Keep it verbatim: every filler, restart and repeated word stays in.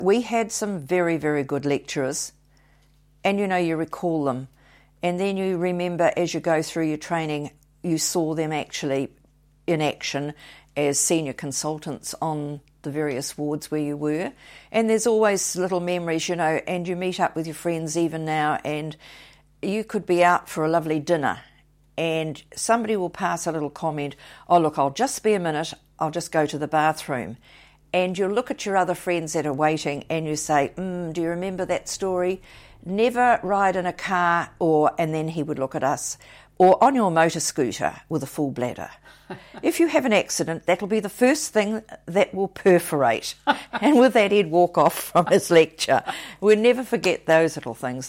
we had some very, very good lecturers, and you know, you recall them, and then you remember as you go through your training, you saw them actually in action as senior consultants on the various wards where you were. And there's always little memories, you know, and you meet up with your friends even now, and you could be out for a lovely dinner and somebody will pass a little comment, oh look, I'll just be a minute, I'll just go to the bathroom. And you'll look at your other friends that are waiting and you say, mm, do you remember that story? Never ride in a car, or, and then he would look at us, or on your motor scooter with a full bladder. If you have an accident, that'll be the first thing that will perforate. And with that, he'd walk off from his lecture. We'll never forget those little things.